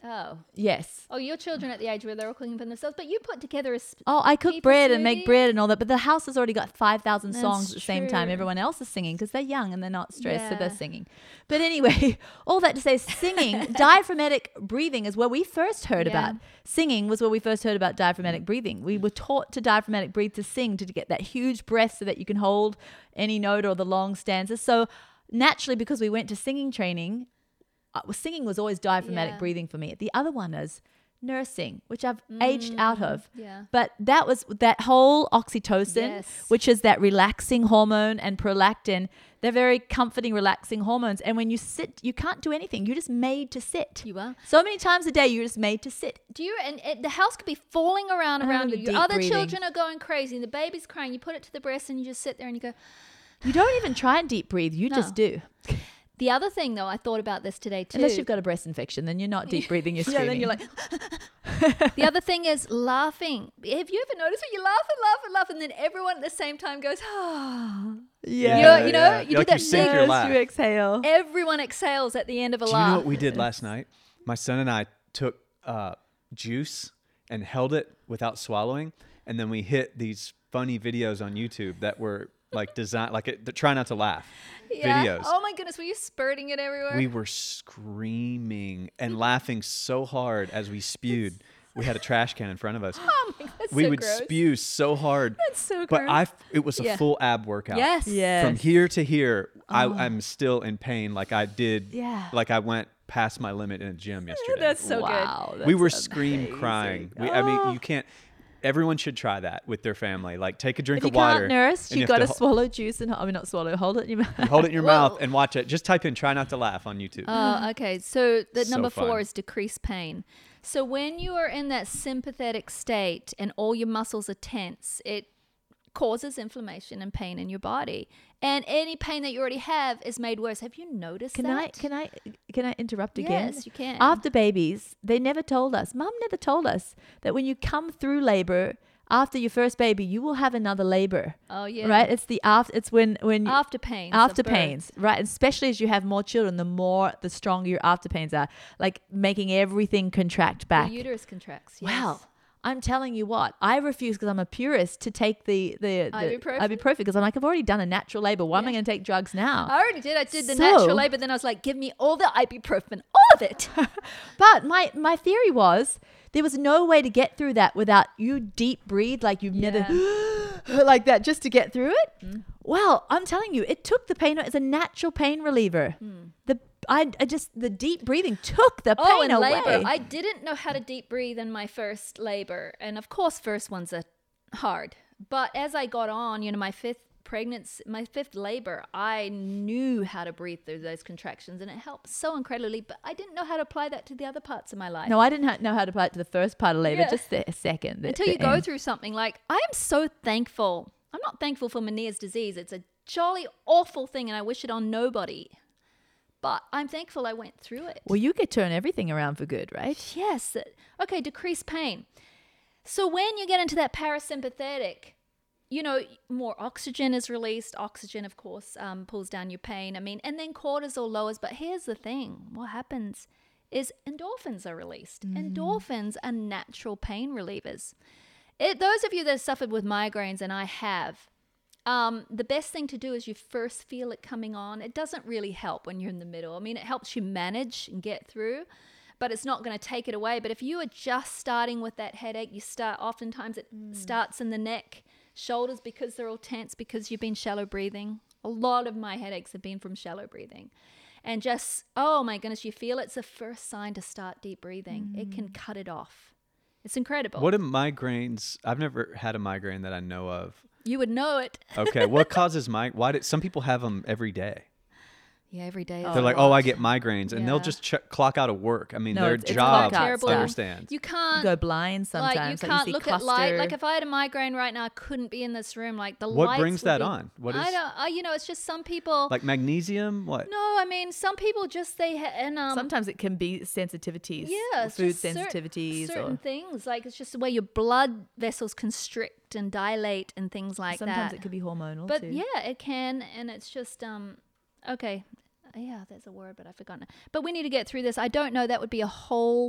Oh. Yes. Oh, your children at the age where they're all cooking for themselves, but you put together a Oh, I cook people bread and make smoothie? bread and all that, but the house has already got 5,000 That's songs at the same time. true. Everyone else is singing because they're young and they're not stressed, so they're Yeah. singing. But anyway, all that to say, singing, diaphragmatic breathing is where we first heard Yeah. about. Singing was where we first heard about diaphragmatic breathing. We were taught to diaphragmatic breathe to sing, to get that huge breath so that you can hold any note or the long stanzas. So naturally, because we went to singing training, singing was always diaphragmatic Yeah. breathing for me. The other one is nursing, which I've aged out of. yeah. But that was that whole oxytocin, Yes. which is that relaxing hormone, and prolactin. They're very comforting, relaxing hormones. And when you sit, you can't do anything. You're just made to sit. You are. So many times a day, you're just made to sit. Do you? And the house could be falling around you. the Your deep other breathing. children are going crazy. The baby's crying. You put it to the breast, and you just sit there and you go. You don't even try and deep breathe. You No. just do. The other thing, though, I thought about this today too. Unless you've got a breast infection, then you're not deep breathing. You're Yeah, screaming. then you're like. The other thing is laughing. Have you ever noticed when you laugh and laugh and laugh, and then everyone at the same time goes, ah. yeah. You know, you do Like that you sink thing. your Yes, laugh. you exhale. Everyone exhales at the end of a Do laugh. you know what we did last night? My son and I took juice and held it without swallowing, and then we hit these funny videos on YouTube that were like designed, try not to laugh videos. Oh my goodness, were you spurting it everywhere? We were screaming and laughing so hard as we spewed. We had a trash can in front of us. Oh my, that's We so would gross. spew so hard. That's so But gross. it was a Yeah. full ab workout. Yes. Yes. From here to here, I'm still in pain like I did. Yeah. Like I went past my limit in a gym yesterday. That's so Wow. We were that's scream amazing. crying. Oh. I mean, you can't. Everyone should try that with their family. Like, take a drink If you of water. can't nurse, and you've you have got to to swallow juice and not swallow. Hold it in your mouth. hold it in your Whoa. mouth and watch it. Just type in "try not to laugh" on YouTube. Oh, okay. So the So number 4 fun. is decrease pain. So when you are in that sympathetic state and all your muscles are tense, it causes inflammation and pain in your body. And any pain that you already have is made worse. Have you noticed Can that? I interrupt again? Yes, you can. After babies, they never told us. Mum never told us that when you come through labor after your first baby, you will have another labor. Oh, yeah. Right? It's the after. It's when you, After pains. of after birth. pains, right? Especially as you have more children, the stronger your after pains are, like making everything contract back. The uterus contracts. Yes. Wow. I'm telling you what, I refuse because I'm a purist to take the ibuprofen because I'm like, I've already done a natural labor. Why am I Yeah. going to take drugs now? I already did. I did the So- natural labor. Then I was like, give me all the ibuprofen. All of it. But my theory was there was no way to get through that without you deep breathe like you've never like that just to get through it. Well, I'm telling you, it took the pain. It's a natural pain reliever. The deep breathing took the Oh, pain in away. labor. I didn't know how to deep breathe in my first labor. And of course, first ones are hard. But as I got on, my fifth labor, I knew how to breathe through those contractions, and it helped so incredibly. But I didn't know how to apply that to the other parts of my life. No, I didn't know how to apply it to the first part of labor, Yeah. just the second. Until you go through something like, I am so thankful. I'm not thankful for Meniere's disease. It's a jolly awful thing, and I wish it on nobody. But I'm thankful I went through it. Well, you could turn everything around for good, right? Yes. Okay, decrease pain. So when you get into that parasympathetic, more oxygen is released. Oxygen, of course, pulls down your pain. And then cortisol lowers. But here's the thing. What happens is endorphins are released. Endorphins are natural pain relievers. Those of you that have suffered with migraines, and I have, the best thing to do is you first feel it coming on. It doesn't really help when you're in the middle. I mean, it helps you manage and get through, but it's not going to take it away. But if you are just starting with that headache, oftentimes it starts in the neck, shoulders, because they're all tense because you've been shallow breathing. A lot of my headaches have been from shallow breathing. And just, oh my goodness, you feel it's the first sign to start deep breathing. It can cut it off. It's incredible. What are migraines? I've never had a migraine that I know of. You would know it. Okay, what causes why did some people have them every day? Yeah, every day. They're like, oh, I get migraines, and they'll Yeah. just clock out of work. I mean, No, their it's job blackout stuff. understands. You can't Go blind sometimes. Like you can't see look at light. cluster. Like if I had a migraine right now, I couldn't be in this room. Like the What lights brings would that be- on? What I is- don't. It's just some people. Like magnesium? What? no, I mean some people just Sometimes it can be sensitivities. yeah, it's food just sensitivities, certain or things. Like it's just the way your blood vessels constrict and dilate and things like sometimes that. it could be hormonal But too. yeah, it can, and it's just okay. Yeah, there's a word, but I've forgotten it. But we need to get through this. I don't know. That would be a whole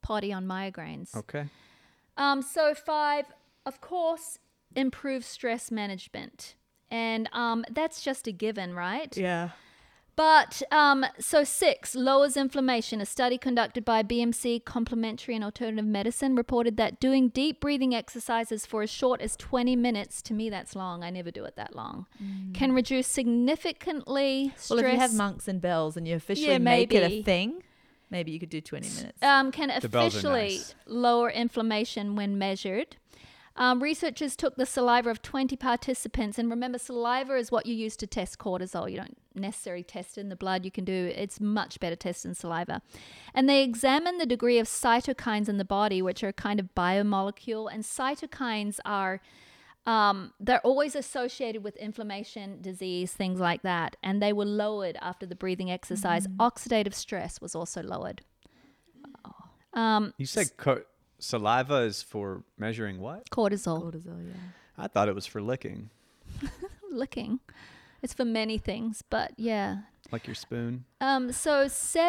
potty on migraines. Okay. So 5, of course, improve stress management. And that's just a given, right? Yeah. But so 6, lowers inflammation. A study conducted by BMC Complementary and Alternative Medicine reported that doing deep breathing exercises for as short as 20 minutes, to me that's long, I never do it that long, can reduce significantly stress. Well, if you have monks and bells and you officially Yeah, make it maybe. a thing, maybe you could do 20 minutes. Can The bells are officially nice. lower inflammation when measured. Researchers took the saliva of 20 participants, and remember, saliva is what you use to test cortisol. You don't necessarily test it in the blood. You can do it's much better test in saliva. And they examined the degree of cytokines in the body, which are a kind of biomolecule. And cytokines are they're always associated with inflammation, disease, things like that. And they were lowered after the breathing exercise. Oxidative stress was also lowered. You said saliva is for measuring what? Cortisol. Cortisol, yeah. I thought it was for licking, Licking. It's for many things, but yeah. like your spoon. So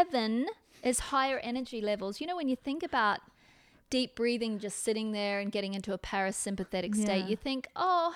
7 is higher energy levels. You know, when you think about deep breathing, just sitting there and getting into a parasympathetic state, Yeah. you think, oh,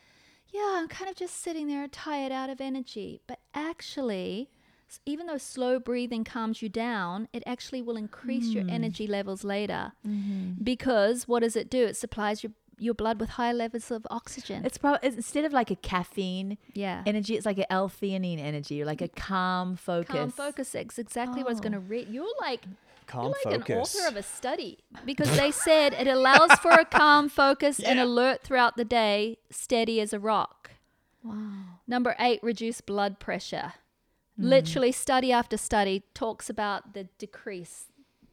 yeah, I'm kind of just sitting there tired out of energy. But actually, even though slow breathing calms you down, it actually will increase your energy levels later. Because what does it do? It supplies your blood with high levels of oxygen. It's probably instead of like a caffeine Yeah. energy, it's like an L-theanine energy, or like a calm focus. Calm focus. It's exactly what I was going to read. You're like Calm You're like focus. an author of a study, because they said it allows for a calm focus and alert throughout the day, steady as a rock. Wow. Number 8, reduce blood pressure. Literally, study after study talks about the decrease.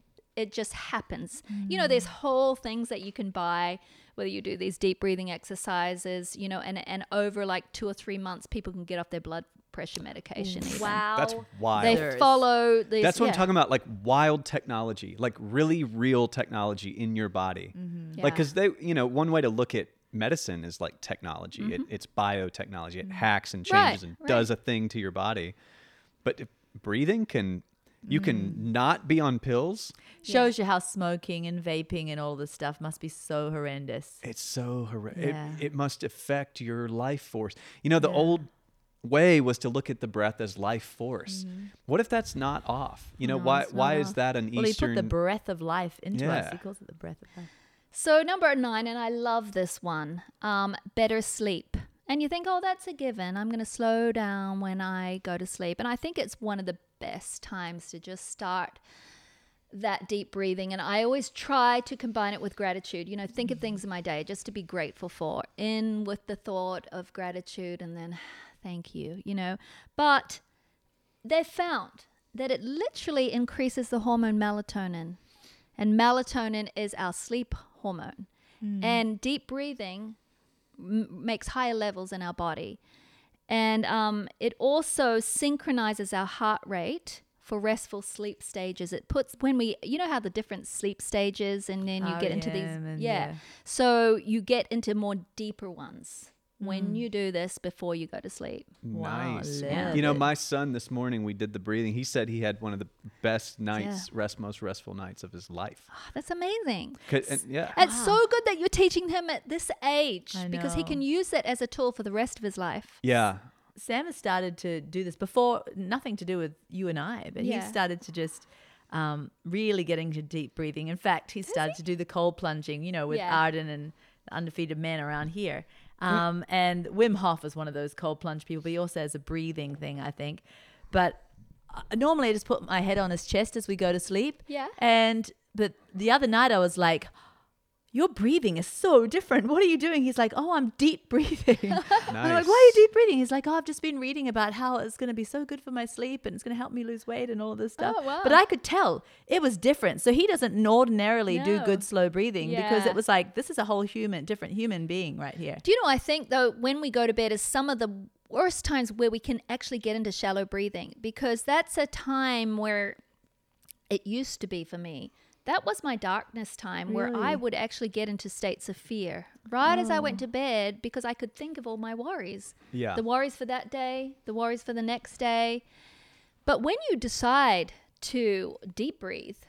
It just happens. You know, there's whole things that you can buy, whether you do these deep breathing exercises, you know, and over like 2 or 3 months, people can get off their blood pressure medication. Even. Wow. That's wild. They There's- follow these. That's what I'm yeah. talking about, like wild technology, like really real technology in your body. Yeah. Like, because they, you know, one way to look at medicine is like technology. It's biotechnology. It hacks and changes and does a thing to your body. But if breathing you can not be on pills. Shows you how smoking and vaping and all this stuff must be so horrendous. It's so horrendous. Yeah. It must affect your life force. You know, the old way was to look at the breath as life force. What if that's not off? You know, No, why it's not why is off. that an Well, he Eastern? put the breath of life into us. Yeah. He calls it the breath of life. So number 9, and I love this one, better sleep. And you think, oh, that's a given. I'm going to slow down when I go to sleep. And I think it's one of the best times to just start that deep breathing. And I always try to combine it with gratitude. You know, think of things in my day just to be grateful for. In with the thought of gratitude and then thank you, you know. But they found that it literally increases the hormone melatonin. And melatonin is our sleep hormone. And deep breathing makes higher levels in our body. And it also synchronizes our heart rate for restful sleep stages. It puts, when we, you know how the different sleep stages, and then you get into these, REM and yeah. So you get into more deeper ones when you do this before you go to sleep. Wow, Nice. love You know, it. my son this morning, we did the breathing. He said he had one of the best nights, most restful nights of his life. Oh, that's amazing. Yeah. It's so good that you're teaching him at this age, I because he know. can use that as a tool for the rest of his life. Yeah. Sam has started to do this before, nothing to do with you and I, but Yeah. he started to just really get into deep breathing. In fact, he started to do the cold plunging, you know, with Yeah. Arden and the undefeated men around here. And Wim Hof is one of those cold plunge people, but he also has a breathing thing, I think. But normally I just put my head on his chest as we go to sleep. Yeah. But the other night I was like, your breathing is so different. What are you doing? He's like, oh, I'm deep breathing. I'm like, Nice. why are you deep breathing? He's like, oh, I've just been reading about how it's going to be so good for my sleep and it's going to help me lose weight and all this stuff. Oh, wow. But I could tell it was different. So he doesn't ordinarily do No. good slow breathing because Yeah. it was like, this is a whole different human being right here. Do you know, I think though, when we go to bed is some of the worst times where we can actually get into shallow breathing, because that's a time where it used to be for me. That was my darkness time where I Really? would actually get into states of fear right as I went to bed, because I could think of all my worries. Yeah. The worries for that day, the worries for the next day. But when you decide to deep breathe,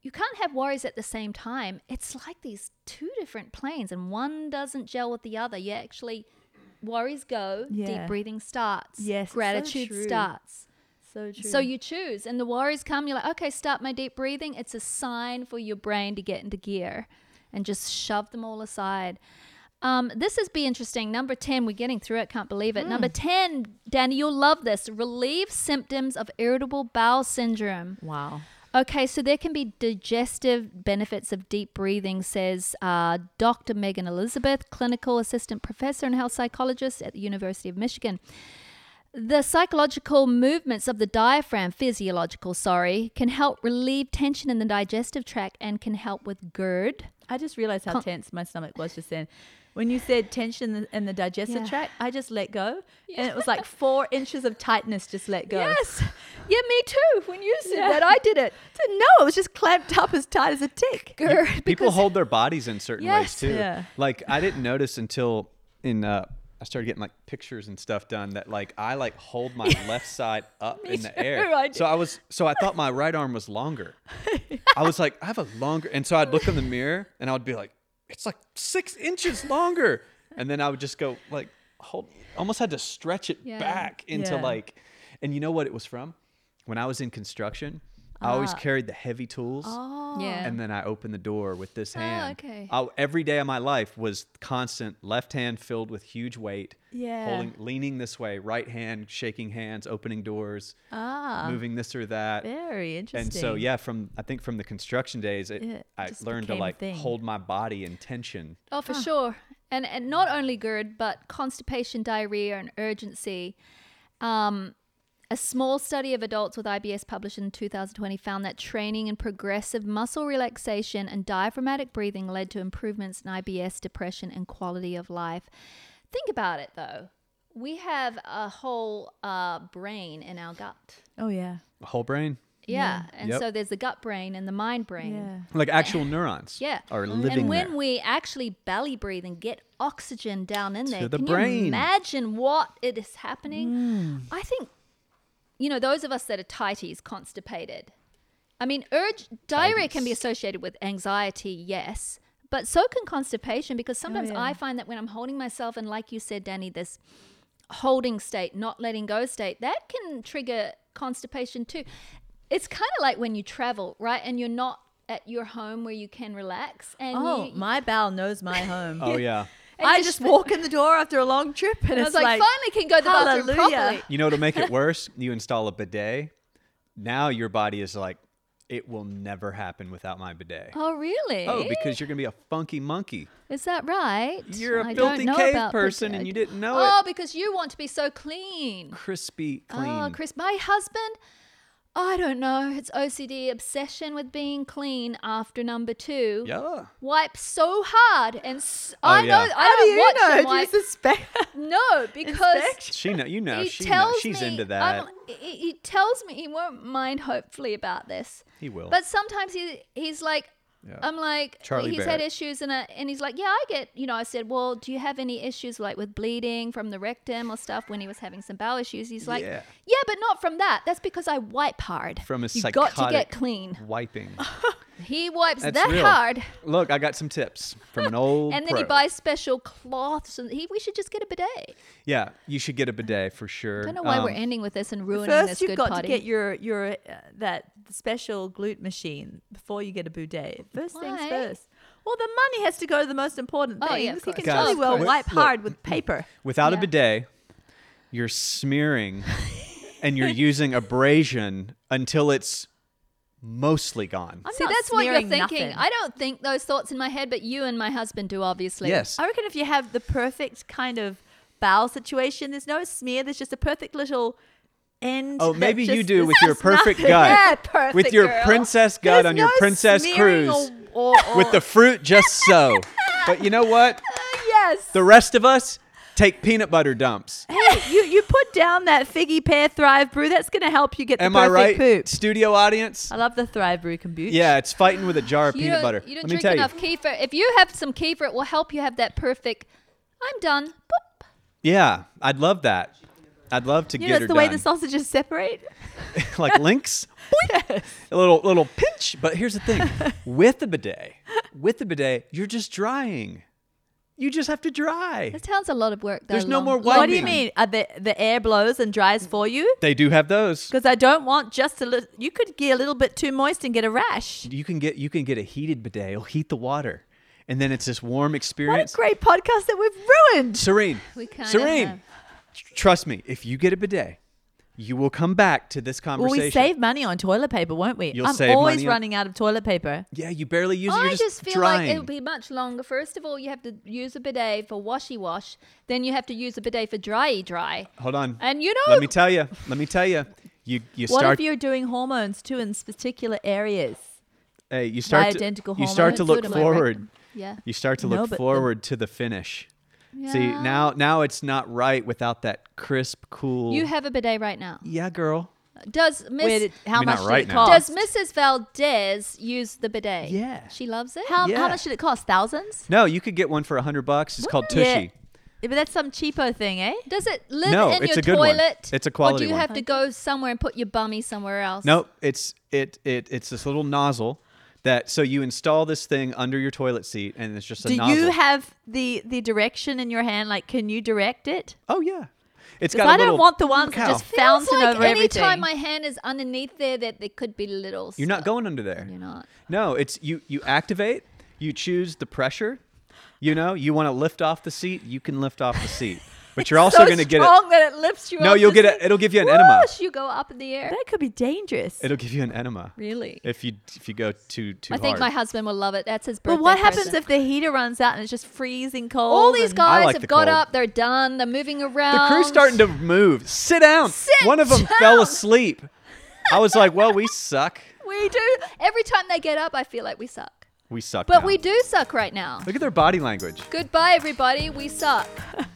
you can't have worries at the same time. It's like these two different planes, and one doesn't gel with the other. You actually, worries go, Yeah. deep breathing starts, Yes, so gratitude true. starts. So true. So you choose, and the worries come. You're like, okay, start my deep breathing. It's a sign for your brain to get into gear, and just shove them all aside. This is be interesting. Number 10, we're getting through it. Can't believe it. Number 10, Danny, you'll love this. Relieve symptoms of irritable bowel syndrome. Wow. Okay, so there can be digestive benefits of deep breathing, says Dr. Megan Elizabeth, clinical assistant professor and health psychologist at the University of Michigan. The psychological movements of the diaphragm, can help relieve tension in the digestive tract and can help with GERD. I just realized how tense my stomach was just then. When you said tension in the digestive Yeah. tract, I just let go. And it was like 4 inches of tightness just let go. Yes. Yeah, me too. When you said that, I did it. So no, it was just clamped up as tight as a tick. GERD. People because- hold their bodies in certain ways Yes. too. Yeah. Like I didn't notice until I started getting like pictures and stuff done that like I like hold my left side up in the air. I do. So I thought my right arm was longer. I was like, I have a longer, and so I'd look in the mirror and I would be like, it's like 6 inches longer, and then I would just go like almost had to stretch it Yeah. back into Yeah. like, and you know what it was from? When I was in construction, I always carried the heavy tools. Yeah. And then I opened the door with this hand. okay. Every day of my life was constant left hand filled with huge weight. Yeah. Leaning this way, right hand shaking hands, opening doors, moving this or that. Very interesting. And so yeah, I think from the construction days, Yeah, I just learned to became a like thing. hold my body in tension. Oh, for sure. And not only GERD, but constipation, diarrhea, and urgency. A small study of adults with IBS published in 2020 found that training in progressive muscle relaxation and diaphragmatic breathing led to improvements in IBS, depression, and quality of life. Think about it, though. We have a whole brain in our gut. Oh yeah. Whole brain, Yeah. And Yep. so there's the gut brain and the mind brain. Yeah. like actual neurons. Yeah. are living and when there. we actually belly breathe and get oxygen down in there, the can brain. you imagine what it is happening? Mm. I think, those of us that are tighties, constipated. I mean, diarrhea can be associated with anxiety, yes, but so can constipation, because sometimes yeah. I find that when I'm holding myself, and like you said, Danny, this holding state, not letting go state, that can trigger constipation too. It's kind of like when you travel, right? And you're not at your home where you can relax. And My bowel knows my home. Oh yeah. I just walk in the door after a long trip and I it's was like, finally can go to the bathroom hallelujah. properly. You know what'll make it worse? You install a bidet. Now your body is like, it will never happen without my bidet. Oh, really? Oh, because you're gonna be a funky monkey. Is that right? You're a I don't filthy know cave about person bidet. and you didn't know Oh, it. because you want to be so clean. Crispy clean. Oh, Chris, my husband, I don't know. It's OCD obsession with being clean after number 2. Yeah. Wipes so hard, and Oh, I know yeah. I don't watch him Do you wipe. suspect? No, because She know. You know. he She tells knows. She's me, into that. he tells me he won't mind, hopefully, about this. He will. But sometimes he's like, Yeah. I'm like, Charlie he's Bear. had issues, and he's like, yeah, I get, I said, well, do you have any issues like with bleeding from the rectum or stuff when he was having some bowel issues? He's like, Yeah. yeah, but not from that. That's because I wipe hard. From a you psychotic got to get clean. wiping. He wipes That's that real. hard, Look, I got some tips from an old and then he pro. buys special cloths, and we should just get a bidet. Yeah, you should get a bidet for sure. I don't know why we're ending with this and ruining First, this you've good got party. to get your that special glute machine before you get a bidet. First things Why? first. Well, the money has to go to the most important Oh, things. yeah, of He course. can Guys, jolly well look, wipe look. hard with paper. Without a Yeah. bidet, you're smearing and you're using abrasion until it's mostly gone. I'm See, not that's what you're smearing thinking. nothing. I don't think those thoughts in my head, but you and my husband do, obviously. Yes. I reckon if you have the perfect kind of bowel situation, there's no smear. There's just a perfect little end. Oh, that maybe you just- do there's with your just perfect nothing. gut. Yeah, perfect. With your girl. princess gut There's on your no princess smearing cruise. or With the fruit just so. But you know what? Yes. The rest of us take peanut butter dumps. Hey, you put down that figgy pear Thrive brew. That's going to help you get the Am I perfect right, poop. studio audience? I love the Thrive brew kombucha. Yeah, it's fighting with a jar of You peanut don't, butter. You don't Let me drink tell you. enough kefir. If you have some kefir, it will help you have that perfect. I'm done. Boop. Yeah, I'd love that. I'd love to You get know, her it's the way done. the sausages separate. Like links. Boink. A little pinch. But here's the thing: with the bidet, you're just drying. You just have to dry. That sounds a lot of work. Though, There's no more What do you wiping. mean? Are the air blows and dries for you? They do have those. Because I don't want just a little. You could get a little bit too moist and get a rash. You can get a heated bidet. It'll heat the water, and then it's this warm What experience. a great podcast that we've ruined. Serene, We kinda Serene, have. trust me. If you get a bidet, you will come back to this Well, conversation. we save money on toilet paper, won't we? You'll I'm save always money on- running out of toilet paper. Yeah, you barely use it. I You're just feel drying. like it would be much longer. First of all, you have to use a bidet for washy wash. Then you have to use a bidet for dryy dry. Hold on. And you know, Let me tell you. You What start. if you're doing hormones too in particular areas? Hey, you start. Bioidentical You start to hormones? look Good on my forward. yeah. You start to No, look but the- forward to the finish. See, Yeah. now it's not right without that crisp, cool. You have a bidet right now. Yeah, girl. Does Miss How mean, much not did right it now. cost? Does Mrs. Valdez use the bidet? Yeah. She loves it. How Yeah. much did it cost? Thousands? No, you could get one for $100. It's called Yeah. Tushy. Yeah, but that's some cheapo thing, eh? Does it live No, in it's your a good one. toilet? It's a quality Or do you one. have to go somewhere and put your bummy somewhere else? Nope, it's this little nozzle that so you install this thing under your toilet seat and it's just a Do nozzle. you have the direction in your hand? Like, can you direct it? Oh yeah. It's 'Cause got a I don't little want the ones that cow. just Feels fountain like over anytime everything. my hand is underneath there, that there could be little. You're not stuff. going under there. You're not. No, it's you activate, you choose the pressure. You know, you want to lift off the seat, you can lift off the seat. But you're also so going to get strong that it lifts you No, up. you'll the get seat. it'll give you an enema. Whoosh, you go up in the air. That could be dangerous. It'll give you an enema. Really? If you go too I hard. think my husband will love it. That's his birthday But what happens present. if the heater runs out and it's just freezing cold? all these and- guys like have the got cold. up, they're done, they're moving around. The crew's starting to move. Sit down. Sit One of them down. fell asleep. I was like, well, we suck. We do. Every time they get up, I feel like we suck. We suck But now. we do suck right now. Look at their body language. Goodbye, everybody. We suck.